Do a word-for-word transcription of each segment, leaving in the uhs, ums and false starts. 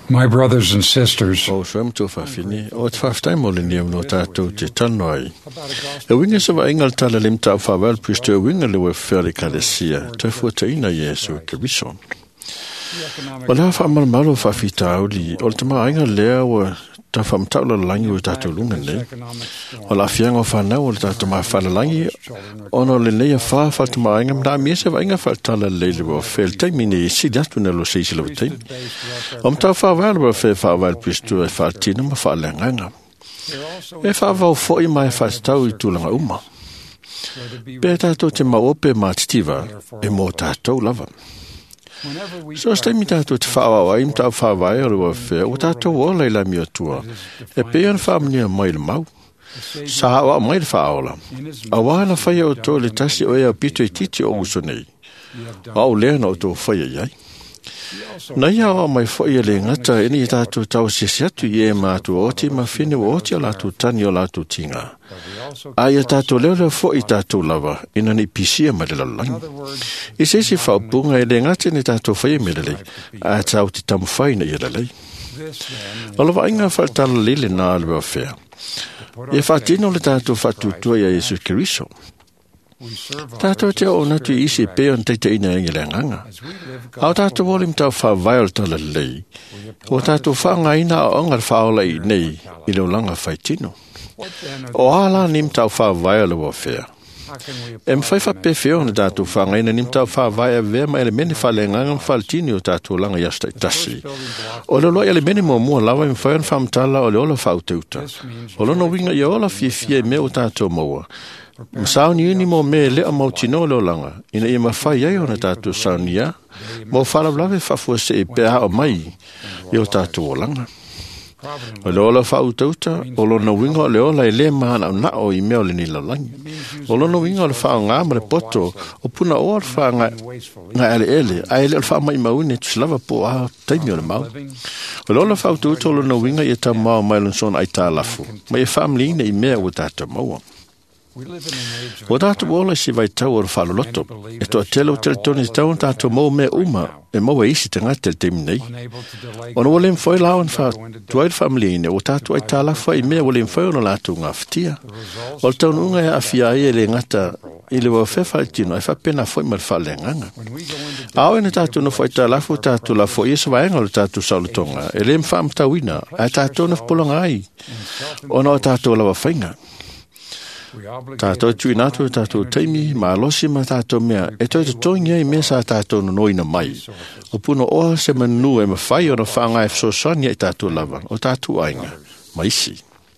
My brothers and sisters, O swem to fa fini o te whaftai mo le niam no tātou te tano ai. E winga sa wa ingal tala lim tau whawal pustu e winga le we whare kalesia, te fuata ina Yesu Keriso. O la whamal malo whawhita au li, o le tama inga lea wa ta whamtau la langi o tātou lunga nei. O la fianga o whanau o le tātou maa whala langi, ono le leia wha wha tama inga mna mia se wa inga wha tala leile wa whel taimine i si datu na lo seisi lau taim. O mtau wha wala wa whe wha wala pistu e wha tina ma wha lenganga. E wha wau fo i mai wha tau i tūlanga uma. Pe tātou te maope ma titiva e mō tātou lava. So stai mi tātou te whawa ai mtau whawai o rewa whea o tātou o leila mi atua. E pean whamnia mai le mau. Sa hawa mai le whaola. A wāna whaia o tō le tasi o ea pito i titi o uso nei. A o lea na o tō whaia iai. Nai hawa mai whaia le ngata eni i tātou tau sesiatu i e mātu o ti ma whine o ti o lātou tani o lātou tinga. A ia tātou leo leo fo i tātou lava, ina ni pisia ma le lalangi. I se si whaupunga e le ngate ni tātou whaia me lelei, a tau ti tamu whaina i lelei. O lawa inga whaitala lele nā alwa whea. E whaatino le tātou whatutua i a Yesu Keriso. Tātou te o natu i isi peon teite ina ingi le nganga. Au tātou wolim tau whawai o tala lei, o tātou whanga ina o ongar whaola i nei i leo langa whaitino. O ala nim tau whawai o le wafea. E mwhaifa pe feo na tātou whanga ina nim tau whawai a vea ma ele meni whale nganga mwhaltini o tātou langa yasta i tasi. O le loa ele meni mua mua lawa i mwhaian whamtala o le ola whauteuta. O lono winga i ola fie fie me o tātou maua. Msauni uni mo me lea mautino leo langa. Ina i mawhai ai o na tātou saunia. Mo whala vlawe whafua se e pēha o mai i o tātou o langa. O le ola whautauta, o lona winga o le ola e le mahana o nao i mea o le nila langi. O lona winga o le whao ngā mare poto, o puna o le whao ngā ele ele, a ele o le whao mai maune tu silava po a taimi o le mau. O le ola whautauta o lona winga i e ta mao mai lonsona ai tā lafu, mai e whamli ina i mea o tātou maua. O tātou ola si vai tau o le whaloloto, e toa telo tel toni tau tātou mau mea uma, e mau e isi te ngā tel temi nei. O na wale mwhoi lawan wha tuai le whamliine, o tātou ai tālafa i mea wale mwhoi o na lātou ngā whitia. O le taun unga e awhia ai e le ngata, i le wau whewhaitino, e whapena whoi mar whale nganga. Ao e na tātou na whoi tālafu, tātou la whoi e sawaenga o le tātou saulotonga, e le mwha mtawina, a tātou na whpolonga ai. O na o tātou lawa whainga. Tātou tui nātou tātou teimi, ma alosi ma tātou mea, e toi te toinga i mea sa tātou no noina mai. O puno oa se manu e mawhai o na whaanga e fsosania i tātou lava, o tātou ainga, ma isi.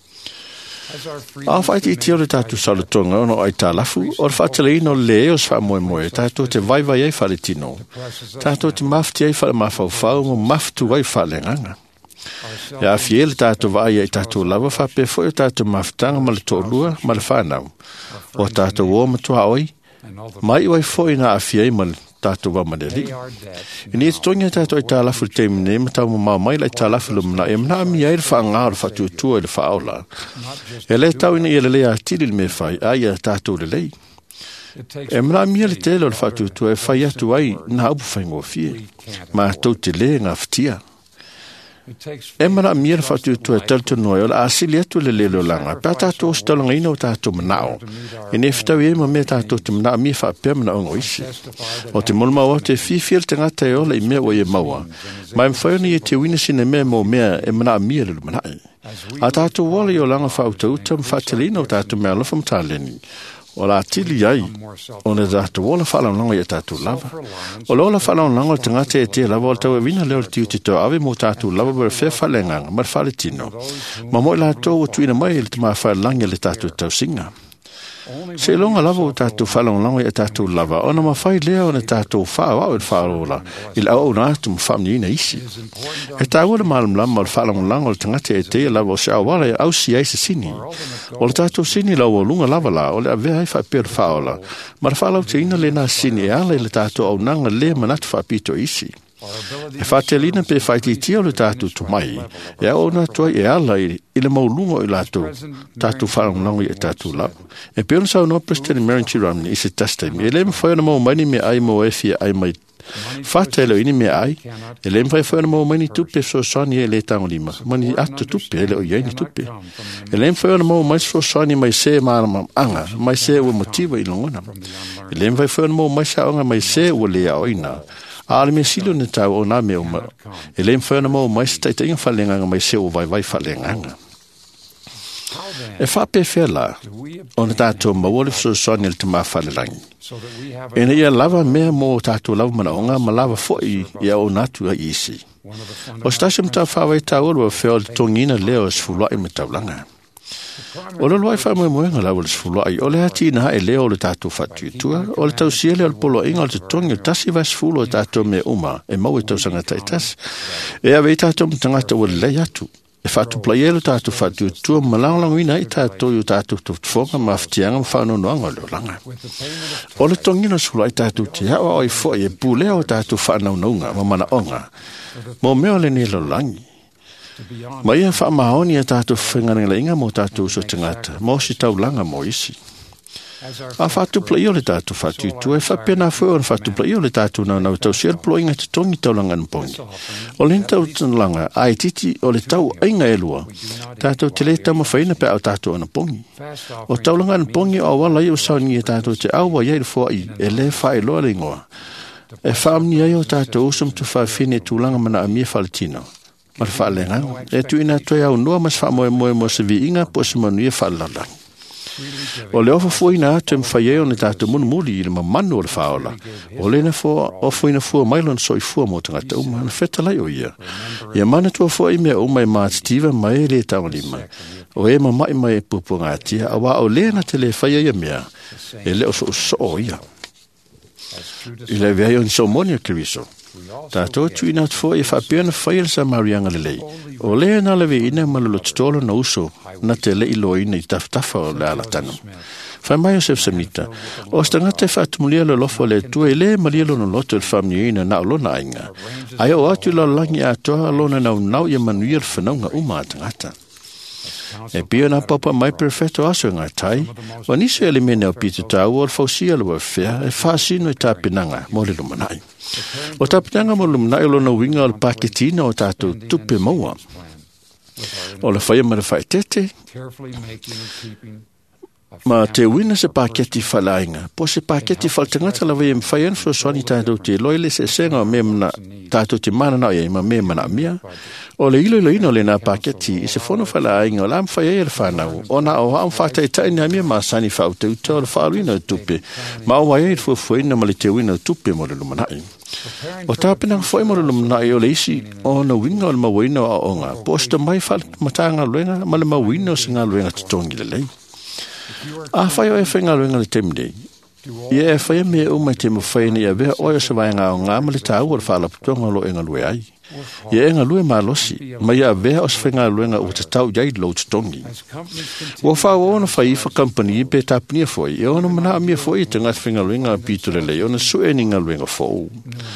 A whaiti i tio le tātou salutonga ono ai tā lafu, o le whaatele ino le e o swa moe moe, tātou te vaivai ei whale tino. Tātou te mafti ei whale mawhauwhau, mo maftu ai whale nganga. E a fiele tātou vai ai tātou lava whape foi o tātou mawhitanga ma le tōlua ma le whanau. O tātou o matua oi, mai wai foi na a fiei ma le tātou wa maneli. I ni e tonga tātou i tā lafu le teimine, ma tau ma mai lai tā lafu le mna, e mna mi ai le whaanga o le whatuatua i le whaola. E le tau ina i le lea tiri le me whai, ai a tātou le lei. E mna mi le tele o le whatuatua e whai atu ai na upu whaingo fie, ma tau te le ngā whitia. E mana mira fatu tu e teltu noi o asili atu le lelo langa pa tātou stalanga ina o tātou manao e ne whitau e ma me tātou te mana mi wha pia mana ongo isi o te mulma o te whiwhil te ngata e ola i mea o e maua mai mwhaioni e te winisine mea mo mea e mana mira le manai a tātou wale o langa whautauta mwhatelina o tātou mea lofa mtaleni o la tili ai, o ne tātou ola whalanonga i a tātou lava. O lola whalanonga o te ngate e te lava o tau e wina leo tiu te tau awe mo tātou lava bera whea whalenganga, mar whale tino. Ma moi la tau o tuina mai le te maa whalangi le tātou tau singa. Se longa lava o tātou whalanonga i a tātou lava, o na ma whai lea o ne tātou whawa o le whaola, i la au nātu ma whamni ina isi. E tā ora malam lama o le whalanonga o le tangate e te lava o se awala e au si ai se sini. O le tātou sini lau o lunga lava la, o le avea ai whapea le whaola, ma le whalau te ina le nā sini e ala i le tātou au nanga le manatu whapito isi. E whatelina pe whaititia o le tātou tumai, e au na tua e ala i le maulungo i lātou tātou wharangonango i e tātou lau. E peona sau no President Marenchi Romney i se tastem, e le mwhai na mau mani me ai mo e fia ai mai Fatelo ini me ai, e le mwhai whai na mau mani tupe so sani e le tango lima, mani atu tupe, e le o ieni tupe. E le mwhai na mau mai so sani mai se maana anga, mai se ua motiva i longona. E le mwhai whai na mau mai sa anga mai se ua le au ina. Ale me silo ne tau o na me o ma. E le mwhai na mau mai sa taita inga whalenganga mai se o vai vai whalenganga. E whape whela, o na tātou mawole so sani le te mawhalerangi. E na ia lava mea mō tātou lava mana onga, ma lava fōi ia o nātu a isi. O stasi mta whawai tau olu a wheo le tongina leo es fulai me taulanga. O le loai whamai moenga lawa le fulai, o le hati na e leo le tātou whatu tua, o le tau siele o le polo inga o le tongi o tasi vas fulo o tātou me uma, e mau e tau sanga taitas. E awei tātou mtangata o le lei atu. E whatu playelo tātou whatu tua malaulangu ina i tātou i tātou tuwfonga mawhtianga mwhanonoanga o leo langa. O le tongina sula i tātou te hawa o i fo e pūlea o tātou whanaunaunga ma mana onga. Mō meo le nilo langi. Ma ia whamahoni e tātou whengarenga inga mō tātou so tangata, mō si tau langa mō isi. A whatu play o le tātou whatu tu e whapena fweo na whatu play o le tātou nau nau tau sier plo inga te tongi tau langa npongi. O le tau langa ai titi o le tau ainga e lua, tātou te le tau mawhaina pe au tātou ana pongi. O tau langa npongi o wala i o sauni e tātou te awa iei le fua i e le whae loa le ingoa. E whaamni ai o tātou usum tu whawhine tu langa mana a mia whaletino. Ma le whaelenga, e tu ina toi au noa mas whamoe moe mo se vi inga po se manu i whaelalangi. O le ofa fuina atu e mwhaie o ne tātou munu muli i le mamanu o le whaola. O le na fua, o fuina fua mailon so i fua mo tangata uma, na whetalai o ia. Ia mana tua fua i mea uma i mātitiva mai le tau lima. O e mamai mai e pupu ngātia, a wā o le na te le whaia ia mea, e le o so so o ia. I le vea i so monia kiriso. Tātou tu ina tu fua i whapena whaia sa marianga le lei. O le na lewe ina malolo tutolo na uso, na te le ilo ina i taftafa o le alatano. Whai mai o sef samita, o stangata e whaatumulia le lofo le tua i le malielo no loto il whamni ina na olona ainga. Ai o atu la langi a toa alona nau nau i manuia le whanaunga uma atangata. E pia na papa mai perfetto aso ngā tai, wa niso ele mene o pita tau o le fausia le wafea e whaasino i tāpinanga mo le lumanai. O tāpinanga mo lumanai o lona winga o le paketina o tātou tupe maua. O le whaia mara whai tete, ma te wina se paketi whalainga. Po se paketi whaltangata la wei mwhai anfo swani tātou te loile se senga o me mana tātou te mana nao ia ma me mana mia. O le ilo ilo ino le nā paketi i se whono whalainga o la mwhai e le whanau. O na o hao mwhatai taini a mia ma sani whauta uta o le whaaluina o tupe. Ma o wai e fua fuaina ma le te wina o tupe mo le lumanai. O tāpina whai mo le lumanai o le isi o na winga o le mawina o aonga. Posta mai whal matanga luenga ma le mawina o singa luenga tutongi le lei. A whai o e whainga luenga le temdei. Ia e whai me o mai te mwhaina ia vea oia sa wainga o ngā ma le tāu o le whaalaputonga lo enga lue ai. Ia enga lue malosi, ma ia vea o sa whainga luenga o te tau iai lo tutongi. Ua whao o na whai iwa company pe tāpnia fwoi, e o na mana a mia fwoi te ngat whainga luenga pito le lei, o na sue ninga luenga fwou.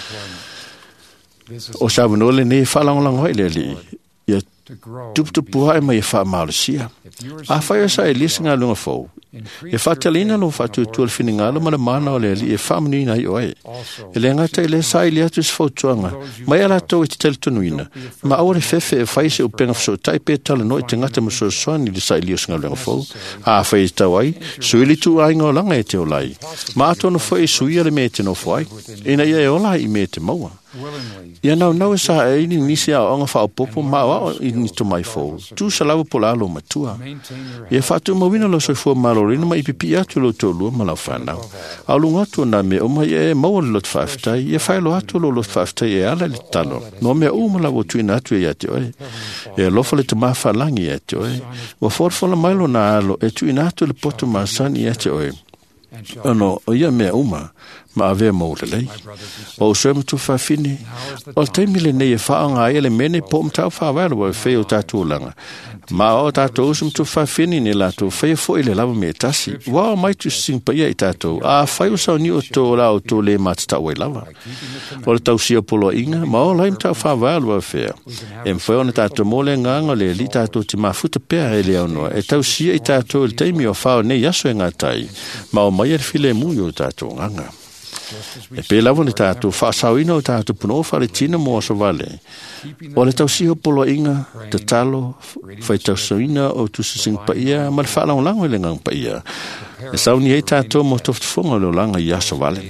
O sa wanole ne whalangolang hoi le li, ia tuputupu hai mai e wha maalosia. A whai o sa e lisa ngā luenga fwou. E whatalina lo whatu tual whininga mana mana o le li e whamani nai oe. E le ngata i le sa i le atu se whautuanga, mai ala tau e te tele tunuina, ma aore fefe e whaise o penga whso taipe e tala no e te ngata mo so soani le sa i li o singa luenga whau. A whai e tau ai, suili tu ai ngā langa e te olai. Ma ato no whai suia le me te no whai, e na ia e olai i me te maua. Ia nau nau e sa e ini nisi a onga whao popo ma o i ni to mai fo. Tu sa lawa po lalo matua. Ia whatu mawina lo soi fua malorina ma ipipi atu lo tolu ma lau whanau. Au lunga tu na me o mai e maua le lot whaftai, ia whaelo atu lo lot whaftai e ala li talo. No mea u ma lau tuina atu e ati oe. E lofa le te mawha langi e ati oe. Wa forfola mailo na alo e tuina atu le poto masani e ati oe. Ano, o ia mea uma, ma ave mo le lei. O se mo tu fa fini. O te mile nei fa nga ele mene po mta fa va lo fe o tatu langa. Ma o tatu usum tu fa fini ni la tu fe fo ile lava me tasi. Wa mai tu sing pa ye tatu. A fa u sa ni o to la o to le mat ta we lava. O le tau sia polo inga ma o laim ta fa va lo fe. Em fe on tatu mo le nga le li tatu ti ma futa pe ele ono. E tau sia i tatu le taimi o fa ne yaso nga tai. Ma o mai file mu yo tatu nga. E pe lavo le tātou whaasauina o tātou puno whare tina mo so vale. O le tau siho polo inga, te talo, whai tau sauina o tu sising pa ia, ma le whaalang lango le ngang pa ia. E sauni e tātou mo toftufonga le langa ia so vale.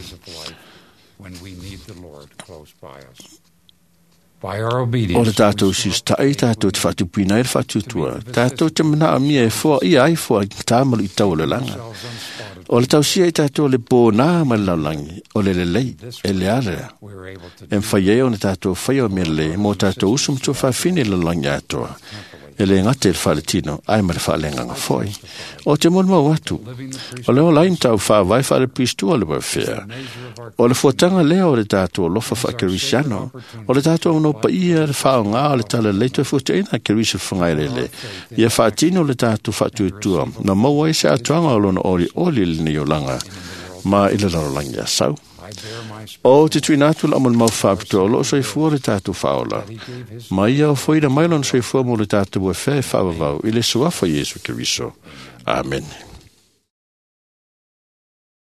O le tātou sis tae tātou te whatupina e le whatutua. Tātou te mana a mia e fua ia ai fua i tāmalu i tau le langa. O le tausia i tātou le pōnā ma le laulangi, o le lelei, e le area. E mwhai o ne tātou whai o me le, mō tātou usum tō whawhine le laulangi atoa. E le ngate le whaletino, ai ma le whalenga foi. O te mon mau atu. O leo lain tau whawai whare pristua le wawhea. O le fuatanga leo o le tātou lofa whakerisiano. O le tātou no pa ia le whao ngā o le tala leito e fuateina kerisi whangai lele. Ia whaatino le tātou whatuitua. Na mau ai se atuanga o lona ori oli le ni o langa. Ma ila laulangi a sau. O te tui nātu la amal mau whāpito o loo sei fua le tātou whaola. Ma ia o whaida mailon sei fua mo le tātou e whai whaavavau i le suafa Jesu Keriso. Amen.